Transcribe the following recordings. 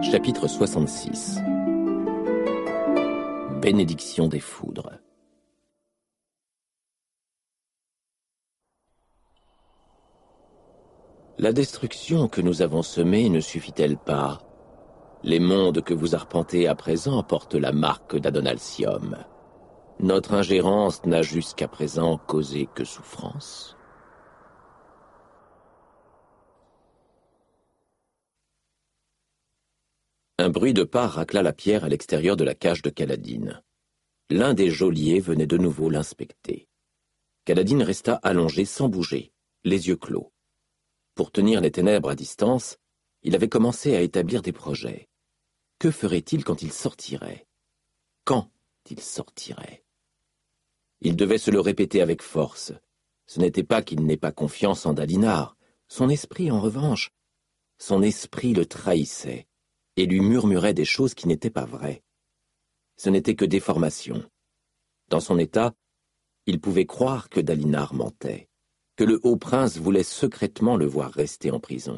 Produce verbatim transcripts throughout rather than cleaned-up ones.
Chapitre soixante-six. Bénédiction des foudres. La destruction que nous avons semée ne suffit-elle pas? Les mondes que vous arpentez à présent portent la marque d'Adonalcium. Notre ingérence n'a jusqu'à présent causé que souffrance. Un bruit de pas racla la pierre à l'extérieur de la cage de Kaladin. L'un des geôliers venait de nouveau l'inspecter. Kaladin resta allongé sans bouger, les yeux clos. Pour tenir les ténèbres à distance, il avait commencé à établir des projets. Que ferait-il quand il sortirait? Quand il sortirait? Il devait se le répéter avec force. Ce n'était pas qu'il n'ait pas confiance en Dalinar. Son esprit, en revanche, son esprit le trahissait et lui murmurait des choses qui n'étaient pas vraies. Ce n'était que des formations. Dans son état, il pouvait croire que Dalinar mentait, que le haut prince voulait secrètement le voir rester en prison.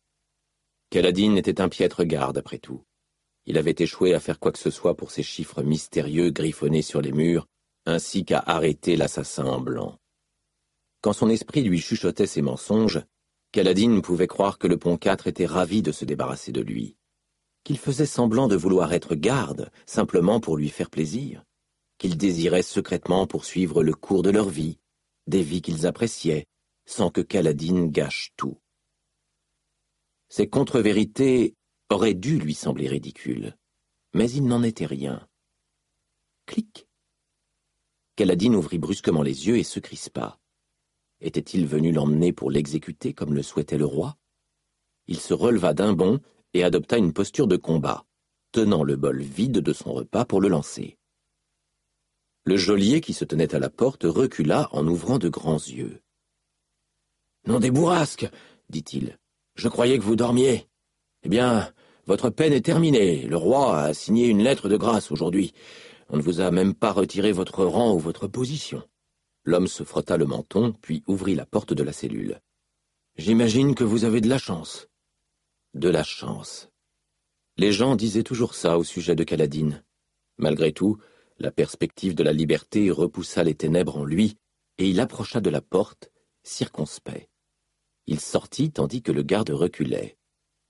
Kaladin était un piètre garde, après tout. Il avait échoué à faire quoi que ce soit pour ces chiffres mystérieux griffonnés sur les murs, ainsi qu'à arrêter l'assassin en blanc. Quand son esprit lui chuchotait ses mensonges, Kaladin pouvait croire que le pont quatre était ravi de se débarrasser de lui, qu'il faisait semblant de vouloir être garde, simplement pour lui faire plaisir, qu'il désirait secrètement poursuivre le cours de leur vie, des vies qu'ils appréciaient, sans que Kaladin gâche tout. Ces contre-vérités auraient dû lui sembler ridicules, mais il n'en était rien. Clic. Kaladin ouvrit brusquement les yeux et se crispa. Était-il venu l'emmener pour l'exécuter comme le souhaitait le roi? Il se releva d'un bond et adopta une posture de combat, tenant le bol vide de son repas pour le lancer. Le geôlier qui se tenait à la porte recula en ouvrant de grands yeux. « Nom des bourrasques, dit-il, je croyais que vous dormiez. Eh bien, votre peine est terminée. Le roi a signé une lettre de grâce aujourd'hui. On ne vous a même pas retiré votre rang ou votre position. » L'homme se frotta le menton, puis ouvrit la porte de la cellule. « J'imagine que vous avez de la chance. » De la chance. Les gens disaient toujours ça au sujet de Kaladin. Malgré tout, la perspective de la liberté repoussa les ténèbres en lui, et il approcha de la porte, circonspect. Il sortit tandis que le garde reculait.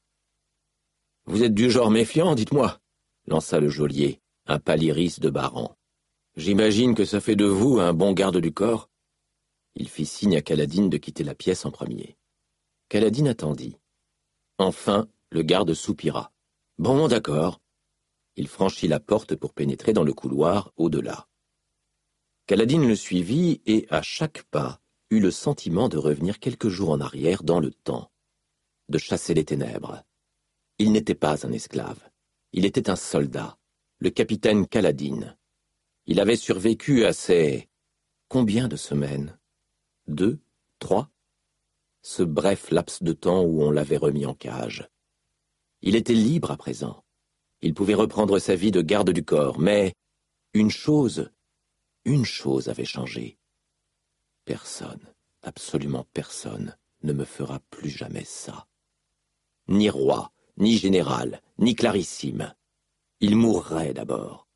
« Vous êtes du genre méfiant, dites-moi, » lança le geôlier, un paliris de Baran. « J'imagine que ça fait de vous un bon garde du corps. » Il fit signe à Kaladin de quitter la pièce en premier. Kaladin attendit. Enfin, le garde soupira. « Bon, d'accord. » Il franchit la porte pour pénétrer dans le couloir au-delà. Kaladin le suivit et, à chaque pas, eut le sentiment de revenir quelques jours en arrière dans le temps, de chasser les ténèbres. Il n'était pas un esclave. Il était un soldat, le capitaine Kaladin. Il avait survécu à ces... Combien de semaines? Deux? Trois? Ce bref laps de temps où on l'avait remis en cage. Il était libre à présent. Il pouvait reprendre sa vie de garde du corps, mais une chose, une chose avait changé. Personne, absolument personne, ne me fera plus jamais ça. Ni roi, ni général, ni clarissime. Il mourrait d'abord.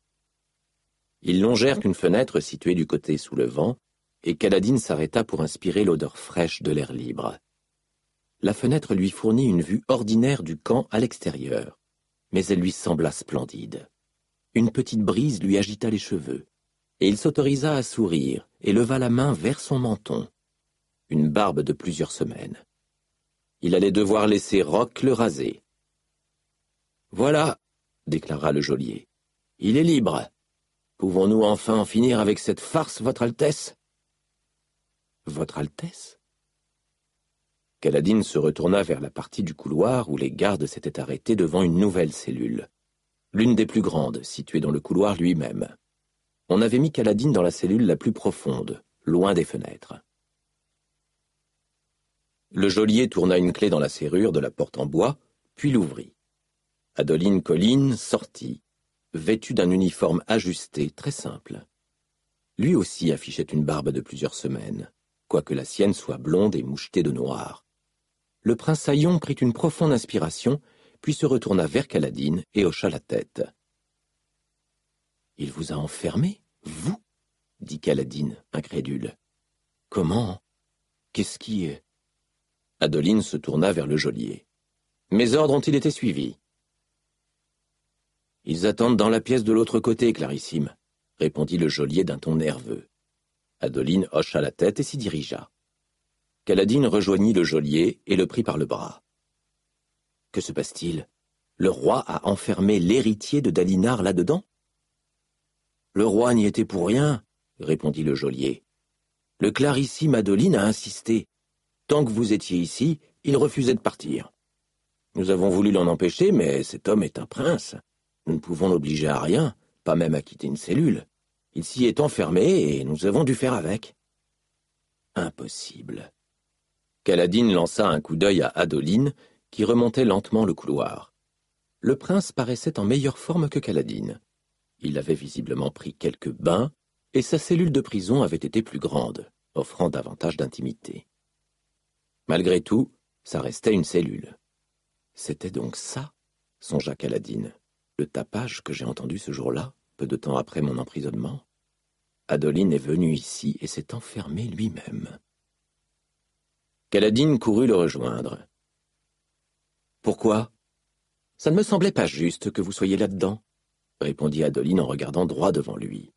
Ils longèrent une fenêtre située du côté sous le vent, et Kaladin s'arrêta pour inspirer l'odeur fraîche de l'air libre. La fenêtre lui fournit une vue ordinaire du camp à l'extérieur, mais elle lui sembla splendide. Une petite brise lui agita les cheveux, et il s'autorisa à sourire et leva la main vers son menton. Une barbe de plusieurs semaines. Il allait devoir laisser Roch le raser. « Voilà, » déclara le geôlier, « il est libre. Pouvons-nous enfin en finir avec cette farce, Votre Altesse ?» « Votre Altesse ?» Kaladin se retourna vers la partie du couloir où les gardes s'étaient arrêtés devant une nouvelle cellule, l'une des plus grandes, située dans le couloir lui-même. On avait mis Kaladin dans la cellule la plus profonde, loin des fenêtres. Le geôlier tourna une clé dans la serrure de la porte en bois, puis l'ouvrit. Adoline Colline sortit, vêtue d'un uniforme ajusté très simple. Lui aussi affichait une barbe de plusieurs semaines, quoique la sienne soit blonde et mouchetée de noir. Le prince Saillon prit une profonde inspiration, puis se retourna vers Kaladin et hocha la tête. « Il vous a enfermé, vous ?» dit Kaladin, incrédule. « Comment? Qu'est-ce qui est ?» Adeline se tourna vers le geôlier. « Mes ordres ont-ils été suivis ?»« Ils attendent dans la pièce de l'autre côté, Clarissime, » répondit le geôlier d'un ton nerveux. Adeline hocha la tête et s'y dirigea. Kaladin rejoignit le geôlier et le prit par le bras. « Que se passe-t-il? Le roi a enfermé l'héritier de Dalinar là-dedans ?»« Le roi n'y était pour rien, » répondit le geôlier. « Le clarissime Adeline a insisté. Tant que vous étiez ici, il refusait de partir. Nous avons voulu l'en empêcher, mais cet homme est un prince. Nous ne pouvons l'obliger à rien, pas même à quitter une cellule. Il s'y est enfermé et nous avons dû faire avec. » Impossible. Kaladin lança un coup d'œil à Adeline, qui remontait lentement le couloir. Le prince paraissait en meilleure forme que Kaladin. Il avait visiblement pris quelques bains, et sa cellule de prison avait été plus grande, offrant davantage d'intimité. Malgré tout, ça restait une cellule. C'était donc ça, songea Kaladin, le tapage que j'ai entendu ce jour-là, peu de temps après mon emprisonnement. Adeline est venu ici et s'est enfermé lui-même. Kaladin courut le rejoindre. « Pourquoi ? Ça ne me semblait pas juste que vous soyez là-dedans, » répondit Adeline en regardant droit devant lui.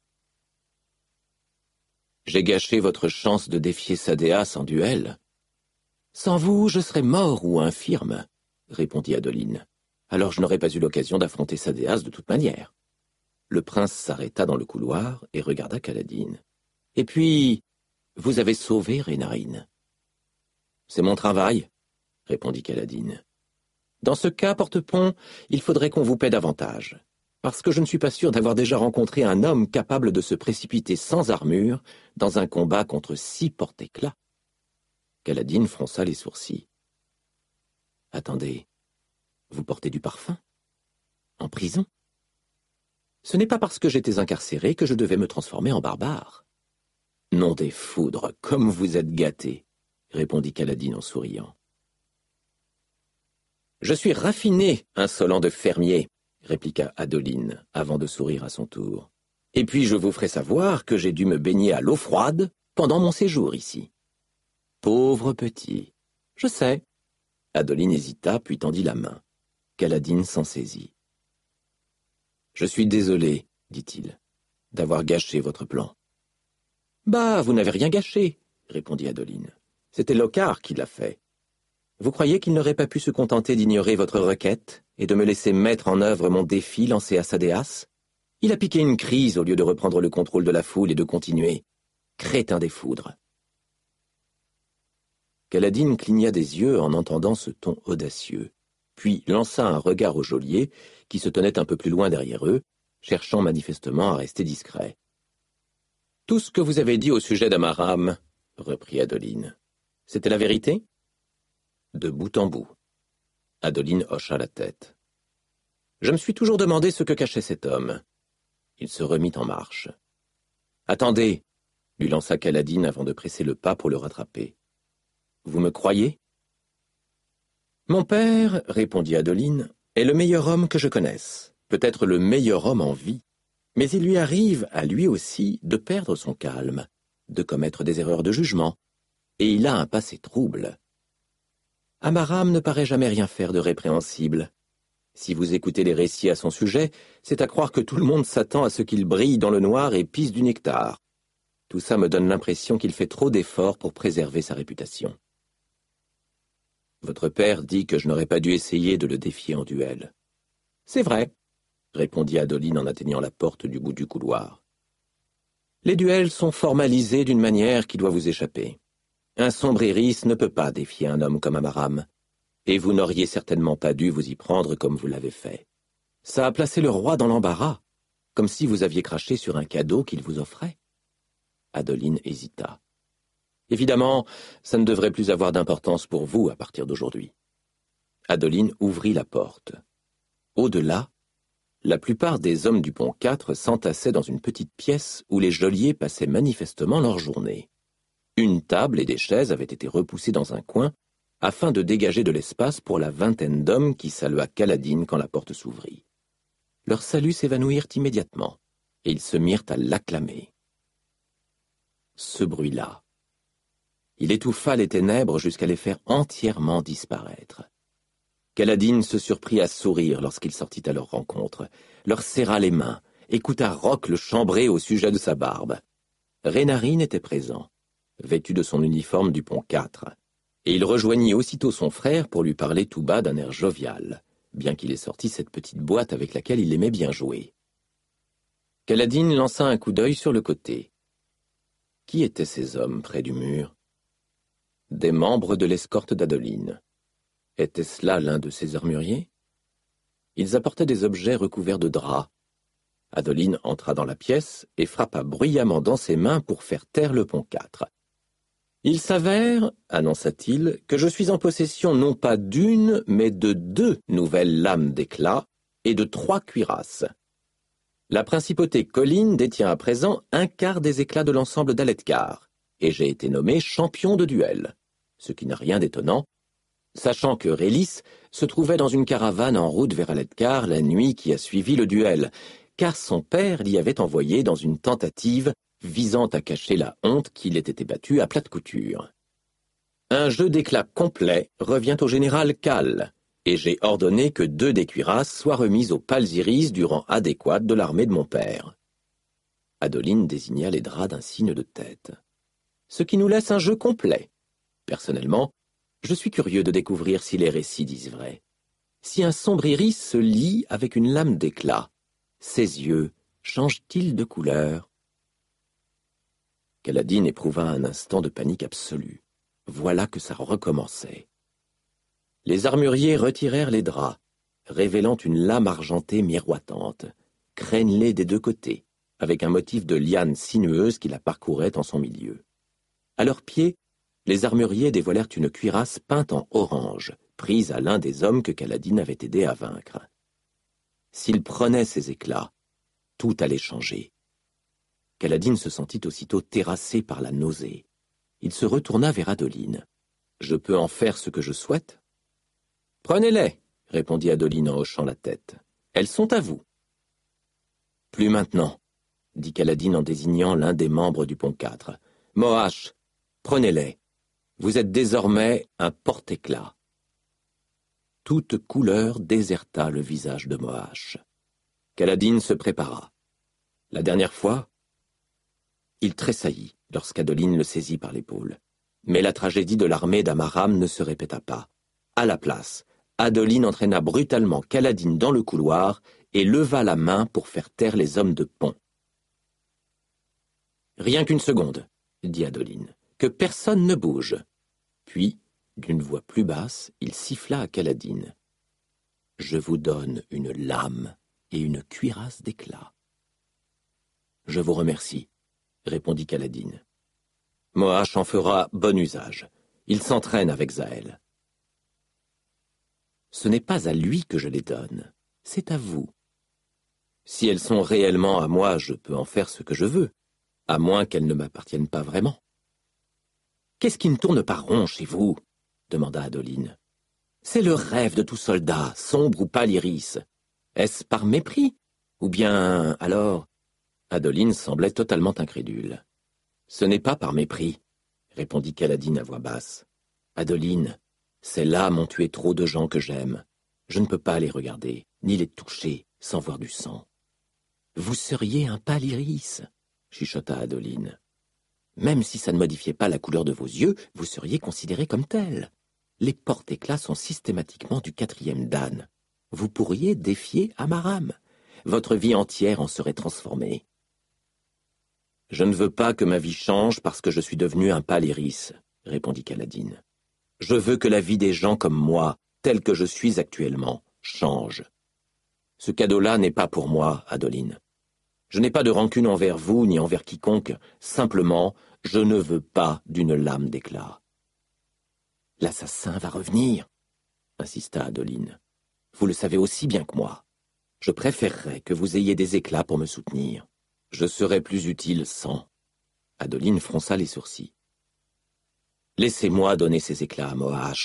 « J'ai gâché votre chance de défier Sadéas en duel. »« Sans vous, je serais mort ou infirme, » répondit Adeline. « Alors je n'aurais pas eu l'occasion d'affronter Sadéas de toute manière. » Le prince s'arrêta dans le couloir et regarda Kaladin. « Et puis, vous avez sauvé Rénarine. »« C'est mon travail, » répondit Kaladin. « Dans ce cas, Porte-Pont, il faudrait qu'on vous paie davantage, parce que je ne suis pas sûr d'avoir déjà rencontré un homme capable de se précipiter sans armure dans un combat contre six porte-éclats. » Kaladin fronça les sourcils. « Attendez, vous portez du parfum? En prison ? Ce n'est pas parce que j'étais incarcéré que je devais me transformer en barbare. »« Nom des foudres, comme vous êtes gâté, » répondit Kaladin en souriant. « Je suis raffiné, insolent de fermier, » répliqua Adeline, avant de sourire à son tour. « Et puis je vous ferai savoir que j'ai dû me baigner à l'eau froide pendant mon séjour ici. »« Pauvre petit, je sais. » Adeline hésita, puis tendit la main. Kaladin s'en saisit. « Je suis désolé, dit-il, d'avoir gâché votre plan. »« Bah, vous n'avez rien gâché, » répondit Adeline. « C'était Lockhart qui l'a fait. Vous croyez qu'il n'aurait pas pu se contenter d'ignorer votre requête et de me laisser mettre en œuvre mon défi lancé à Sadéas? Il a piqué une crise au lieu de reprendre le contrôle de la foule et de continuer. Crétin des foudres. » Kaladin cligna des yeux en entendant ce ton audacieux, puis lança un regard au geôlier qui se tenait un peu plus loin derrière eux, cherchant manifestement à rester discret. « Tout ce que vous avez dit au sujet d'Amaram, » reprit Adeline, « c'était la vérité ?» De bout en bout. Adeline hocha la tête. « Je me suis toujours demandé ce que cachait cet homme. » Il se remit en marche. « Attendez !» lui lança Kaladin avant de presser le pas pour le rattraper. « Vous me croyez ?»« Mon père, » répondit Adeline, « est le meilleur homme que je connaisse, peut-être le meilleur homme en vie, mais il lui arrive, à lui aussi, de perdre son calme, de commettre des erreurs de jugement, et il a un passé trouble. Amaram ne paraît jamais rien faire de répréhensible. Si vous écoutez les récits à son sujet, c'est à croire que tout le monde s'attend à ce qu'il brille dans le noir et pisse du nectar. Tout ça me donne l'impression qu'il fait trop d'efforts pour préserver sa réputation. Votre père dit que je n'aurais pas dû essayer de le défier en duel. C'est vrai, répondit Adeline en atteignant la porte du bout du couloir. Les duels sont formalisés d'une manière qui doit vous échapper. Un sombre iris ne peut pas défier un homme comme Amaram, et vous n'auriez certainement pas dû vous y prendre comme vous l'avez fait. Ça a placé le roi dans l'embarras, comme si vous aviez craché sur un cadeau qu'il vous offrait. Adeline hésita. Évidemment, ça ne devrait plus avoir d'importance pour vous à partir d'aujourd'hui. Adeline ouvrit la porte. Au-delà, la plupart des hommes du pont quatre s'entassaient dans une petite pièce où les geôliers passaient manifestement leur journée. Une table et des chaises avaient été repoussées dans un coin afin de dégager de l'espace pour la vingtaine d'hommes qui salua Kaladin quand la porte s'ouvrit. Leurs saluts s'évanouirent immédiatement, et ils se mirent à l'acclamer. Ce bruit-là, il étouffa les ténèbres jusqu'à les faire entièrement disparaître. Kaladin se surprit à sourire lorsqu'il sortit à leur rencontre, leur serra les mains, écouta Roch le chambrer au sujet de sa barbe. Rénarine était présent, vêtu de son uniforme du pont quatre, et il rejoignit aussitôt son frère pour lui parler tout bas d'un air jovial, bien qu'il ait sorti cette petite boîte avec laquelle il aimait bien jouer. Kaladin lança un coup d'œil sur le côté. Qui étaient ces hommes près du mur? Des membres de l'escorte d'Adeline. Était-ce là l'un de ses armuriers? Ils apportaient des objets recouverts de draps. Adeline entra dans la pièce et frappa bruyamment dans ses mains pour faire taire le pont quatre. « Il s'avère, annonça-t-il, que je suis en possession non pas d'une, mais de deux nouvelles lames d'éclat et de trois cuirasses. La principauté Colline détient à présent un quart des éclats de l'ensemble d'Aletkar, et j'ai été nommé champion de duel, ce qui n'a rien d'étonnant, sachant que Rélis se trouvait dans une caravane en route vers Aletkar la nuit qui a suivi le duel, car son père l'y avait envoyé dans une tentative visant à cacher la honte qu'il ait été battu à plate couture. Un jeu d'éclat complet revient au général Cal, et j'ai ordonné que deux des cuirasses soient remises aux Palzyris du rang adéquat de l'armée de mon père. » Adeline désigna les draps d'un signe de tête. « Ce qui nous laisse un jeu complet. Personnellement, je suis curieux de découvrir si les récits disent vrai. Si un sombre iris se lie avec une lame d'éclat, ses yeux changent-ils de couleur ?» Kaladin éprouva un instant de panique absolue. Voilà que ça recommençait. Les armuriers retirèrent les draps, révélant une lame argentée miroitante, crénelée des deux côtés, avec un motif de liane sinueuse qui la parcourait en son milieu. À leurs pieds, les armuriers dévoilèrent une cuirasse peinte en orange, prise à l'un des hommes que Kaladin avait aidé à vaincre. S'il prenait ces éclats, tout allait changer. Kaladin se sentit aussitôt terrassé par la nausée. Il se retourna vers Adeline. « Je peux en faire ce que je souhaite ?»« Prenez-les, » répondit Adeline en hochant la tête. « Elles sont à vous. »« Plus maintenant, » dit Kaladin en désignant l'un des membres du pont quatre. « Moash, prenez-les. Vous êtes désormais un porte-éclat. » Toute couleur déserta le visage de Moash. Kaladin se prépara. La dernière fois, il tressaillit lorsqu'Adeline le saisit par l'épaule. Mais la tragédie de l'armée d'Amaram ne se répéta pas. À la place, Adeline entraîna brutalement Kaladin dans le couloir et leva la main pour faire taire les hommes de pont. « Rien qu'une seconde, » dit Adeline, « que personne ne bouge. » Puis, d'une voix plus basse, il siffla à Kaladin. « Je vous donne une lame et une cuirasse d'éclat. »« Je vous remercie, » répondit Kaladin. « Moash en fera bon usage. Il s'entraîne avec Zaël. »« Ce n'est pas à lui que je les donne, c'est à vous. Si elles sont réellement à moi, je peux en faire ce que je veux, à moins qu'elles ne m'appartiennent pas vraiment. »« Qu'est-ce qui ne tourne pas rond chez vous ?» demanda Adeline. « C'est le rêve de tout soldat, sombre ou pâle iris. Est-ce par mépris? Ou bien, alors... » Adeline semblait totalement incrédule. « Ce n'est pas par mépris, » répondit Kaladin à voix basse. « Adeline, ces lames ont tué trop de gens que j'aime. Je ne peux pas les regarder, ni les toucher, sans voir du sang. »« Vous seriez un pâle iris, » chuchota Adeline. « Même si ça ne modifiait pas la couleur de vos yeux, vous seriez considéré comme tel. Les porte-éclats sont systématiquement du quatrième dan. Vous pourriez défier Amaram. Votre vie entière en serait transformée. »« Je ne veux pas que ma vie change parce que je suis devenu un pâle iris, » répondit Kaladin. « Je veux que la vie des gens comme moi, tel que je suis actuellement, change. Ce cadeau-là n'est pas pour moi, Adeline. Je n'ai pas de rancune envers vous ni envers quiconque, simplement, je ne veux pas d'une lame d'éclat. »« L'assassin va revenir, » insista Adeline. « Vous le savez aussi bien que moi. Je préférerais que vous ayez des éclats pour me soutenir. Je serais plus utile sans. » Adeline fronça les sourcils. « Laissez-moi donner ces éclats à Moash,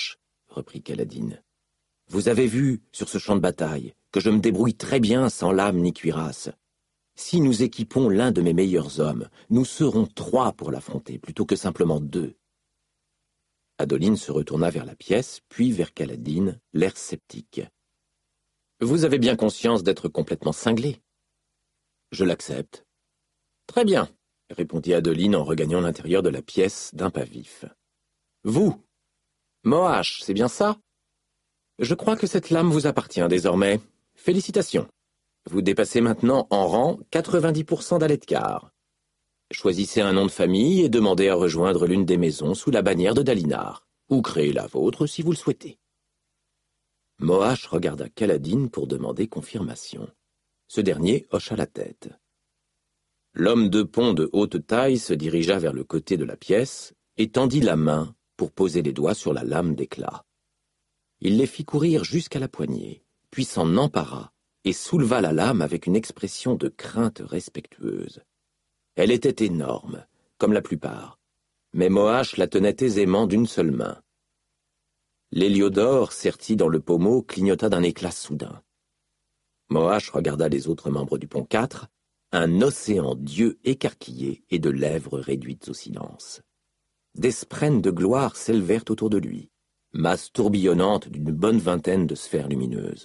reprit Kaladin. « Vous avez vu, sur ce champ de bataille, que je me débrouille très bien sans lame ni cuirasse. Si nous équipons l'un de mes meilleurs hommes, nous serons trois pour l'affronter, plutôt que simplement deux. » Adoline se retourna vers la pièce, puis vers Kaladin, l'air sceptique. « Vous avez bien conscience d'être complètement cinglé. »« Je l'accepte. »« Très bien, » répondit Adoline en regagnant l'intérieur de la pièce d'un pas vif. « Vous, Moash, c'est bien ça? Je crois que cette lame vous appartient désormais. Félicitations. Vous dépassez maintenant en rang quatre-vingt-dix pour cent d'Aletkar. Choisissez un nom de famille et demandez à rejoindre l'une des maisons sous la bannière de Dalinar, ou créez la vôtre si vous le souhaitez. » Moash regarda Kaladin pour demander confirmation. Ce dernier hocha la tête. L'homme de pont de haute taille se dirigea vers le côté de la pièce et tendit la main pour poser les doigts sur la lame d'éclat. Il les fit courir jusqu'à la poignée, puis s'en empara et souleva la lame avec une expression de crainte respectueuse. Elle était énorme, comme la plupart, mais Moash la tenait aisément d'une seule main. L'héliodore, serti dans le pommeau, clignota d'un éclat soudain. Moash regarda les autres membres du pont quatre, un océan d'yeux écarquillés et de lèvres réduites au silence. Des sprènes de gloire s'élevèrent autour de lui, masse tourbillonnante d'une bonne vingtaine de sphères lumineuses.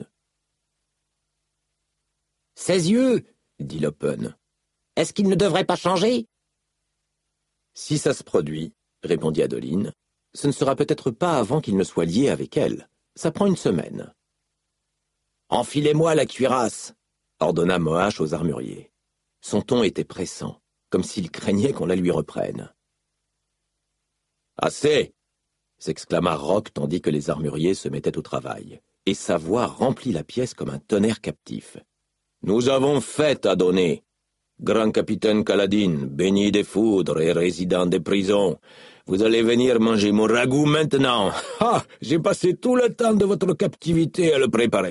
« Ses yeux, dit Lopen, est-ce qu'ils ne devraient pas changer ?»« Si ça se produit, répondit Adoline, ce ne sera peut-être pas avant qu'il ne soit lié avec elle. Ça prend une semaine. »« Enfilez-moi la cuirasse !» ordonna Moash aux armuriers. Son ton était pressant, comme s'il craignait qu'on la lui reprenne. « Assez !» s'exclama Rock tandis que les armuriers se mettaient au travail, et sa voix remplit la pièce comme un tonnerre captif. « Nous avons fête à donner. Grand capitaine Kaladin, béni des foudres et résident des prisons, vous allez venir manger mon ragoût maintenant. Ah, j'ai passé tout le temps de votre captivité à le préparer. »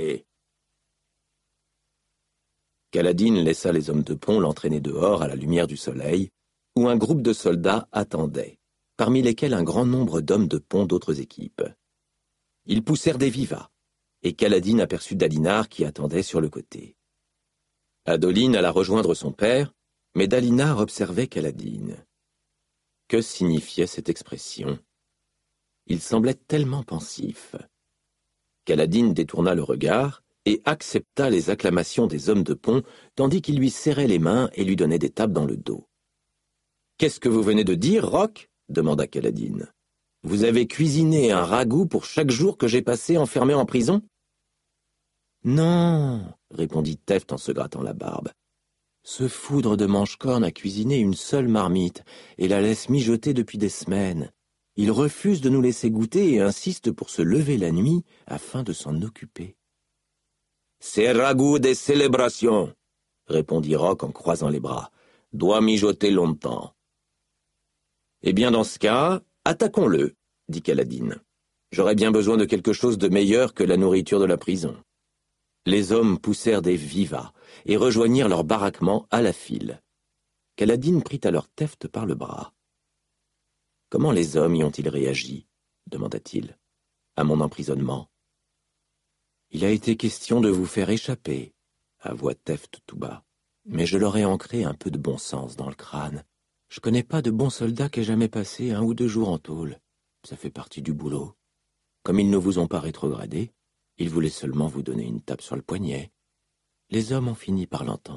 Kaladin laissa les hommes de pont l'entraîner dehors à la lumière du soleil, où un groupe de soldats attendait, parmi lesquels un grand nombre d'hommes de pont d'autres équipes. Ils poussèrent des vivas, et Kaladin aperçut Dalinar qui attendait sur le côté. Adoline alla rejoindre son père, mais Dalinar observait Kaladin. Que signifiait cette expression? Il semblait tellement pensif. Kaladin détourna le regard et accepta les acclamations des hommes de pont, tandis qu'ils lui serraient les mains et lui donnaient des tapes dans le dos. « Qu'est-ce que vous venez de dire, Rock ?» demanda Kaladin. « Vous avez cuisiné un ragoût pour chaque jour que j'ai passé enfermé en prison ?»« Non, » répondit Teft en se grattant la barbe. « Ce foudre de Manchecorne a cuisiné une seule marmite et la laisse mijoter depuis des semaines. Il refuse de nous laisser goûter et insiste pour se lever la nuit afin de s'en occuper. »« C'est ragoût des célébrations, » répondit Rock en croisant les bras. « Doit mijoter longtemps. »« Eh bien, dans ce cas, attaquons-le, » dit Kaladin. « J'aurais bien besoin de quelque chose de meilleur que la nourriture de la prison. » Les hommes poussèrent des vivas et rejoignirent leur baraquement à la file. Kaladin prit alors Teft par le bras. « Comment les hommes y ont-ils réagi ?» demanda-t-il. « À mon emprisonnement. »« Il a été question de vous faire échapper, » avoua Teft tout bas. « Mais je leur ai ancré un peu de bon sens dans le crâne. Je connais pas de bon soldat qui ait jamais passé un ou deux jours en tôle. Ça fait partie du boulot. Comme ils ne vous ont pas rétrogradé, ils voulaient seulement vous donner une tape sur le poignet. Les hommes ont fini par l'entendre. »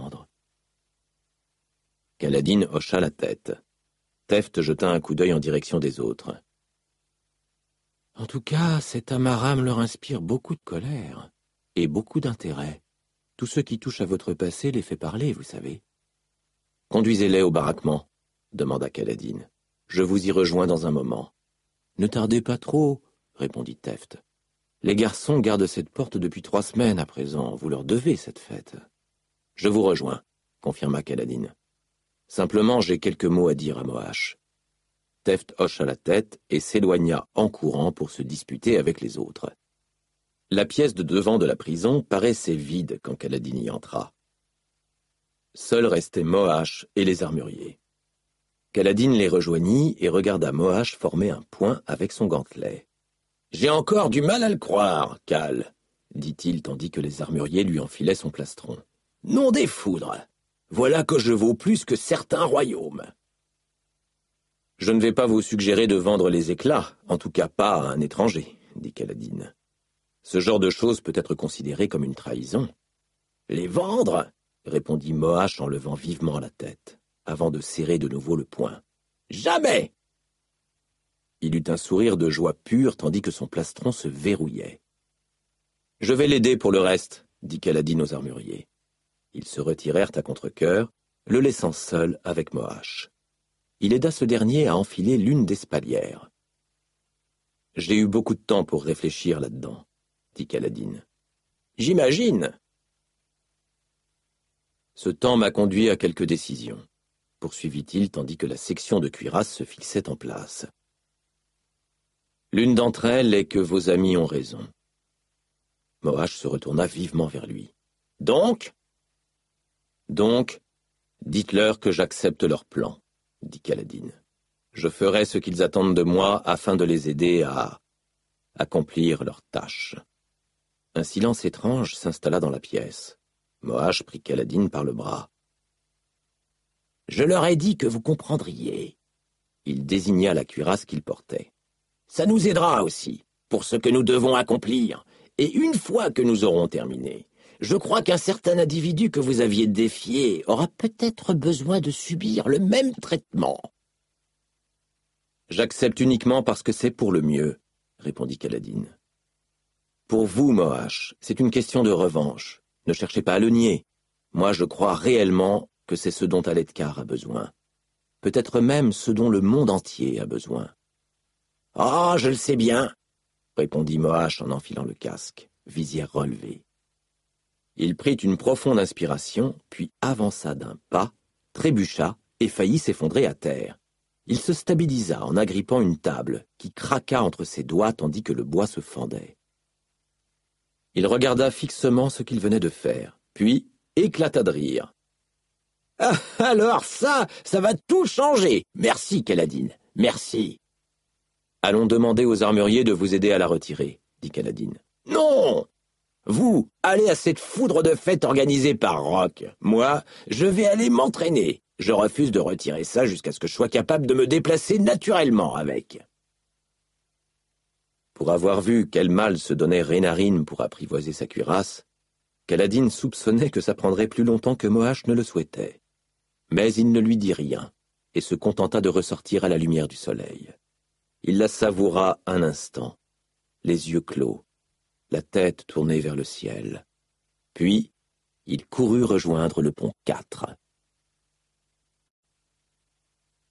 Kaladin hocha la tête. Teft jeta un coup d'œil en direction des autres. « En tout cas, cet Amaram leur inspire beaucoup de colère et beaucoup d'intérêt. Tout ce qui touche à votre passé les fait parler, vous savez. »« Conduisez-les au baraquement, » demanda Kaladin. « Je vous y rejoins dans un moment. »« Ne tardez pas trop, » répondit Teft. « Les garçons gardent cette porte depuis trois semaines à présent. Vous leur devez cette fête. »« Je vous rejoins, » confirma Kaladin. « Simplement, j'ai quelques mots à dire à Moash. » Teft hocha la tête et s'éloigna en courant pour se disputer avec les autres. La pièce de devant de la prison paraissait vide quand Kaladin y entra. Seuls restaient Moash et les armuriers. Kaladin les rejoignit et regarda Moash former un point avec son gantelet. J'ai encore du mal à le croire, Cal, dit-il tandis que les armuriers lui enfilaient son plastron. Nom des foudres! Voilà que je vaux plus que certains royaumes. Je ne vais pas vous suggérer de vendre les éclats, en tout cas pas à un étranger, dit Kaladin. Ce genre de chose peut être considéré comme une trahison. Les vendre? Répondit Moash en levant vivement la tête, avant de serrer de nouveau le poing. Jamais! Il eut un sourire de joie pure tandis que son plastron se verrouillait. Je vais l'aider pour le reste, dit Kaladin aux armuriers. Ils se retirèrent à contre-cœur, le laissant seul avec Moash. Il aida ce dernier à enfiler l'une des spalières. J'ai eu beaucoup de temps pour réfléchir là-dedans, dit Kaladin. J'imagine. Ce temps m'a conduit à quelques décisions, poursuivit-il tandis que la section de cuirasse se fixait en place. L'une d'entre elles est que vos amis ont raison. Moash se retourna vivement vers lui. Donc? Donc, dites-leur que j'accepte leur plan, dit Kaladin. Je ferai ce qu'ils attendent de moi afin de les aider à accomplir leur tâche. Un silence étrange s'installa dans la pièce. Moash prit Kaladin par le bras. Je leur ai dit que vous comprendriez. Il désigna la cuirasse qu'il portait. Ça nous aidera aussi, pour ce que nous devons accomplir, et une fois que nous aurons terminé, je crois qu'un certain individu que vous aviez défié aura peut-être besoin de subir le même traitement. J'accepte uniquement parce que c'est pour le mieux, répondit Kaladin. Pour vous, Moash, c'est une question de revanche. Ne cherchez pas à le nier. Moi, je crois réellement que c'est ce dont Alethkar a besoin. Peut-être même ce dont le monde entier a besoin. « Ah, je le sais bien !» répondit Moash en enfilant le casque, visière relevée. Il prit une profonde inspiration, puis avança d'un pas, trébucha et faillit s'effondrer à terre. Il se stabilisa en agrippant une table, qui craqua entre ses doigts tandis que le bois se fendait. Il regarda fixement ce qu'il venait de faire, puis éclata de rire. « Ah, alors ça, ça va tout changer. Merci, Kaladin, merci. »« Allons demander aux armuriers de vous aider à la retirer, » dit Kaladin. « Non! Vous, allez à cette foudre de fête organisée par Rock. Moi, je vais aller m'entraîner. Je refuse de retirer ça jusqu'à ce que je sois capable de me déplacer naturellement avec. » Pour avoir vu quel mal se donnait Reynarine pour apprivoiser sa cuirasse, Kaladin soupçonnait que ça prendrait plus longtemps que Moash ne le souhaitait. Mais il ne lui dit rien, et se contenta de ressortir à la lumière du soleil. Il la savoura un instant, les yeux clos, la tête tournée vers le ciel. Puis, il courut rejoindre le pont quatre.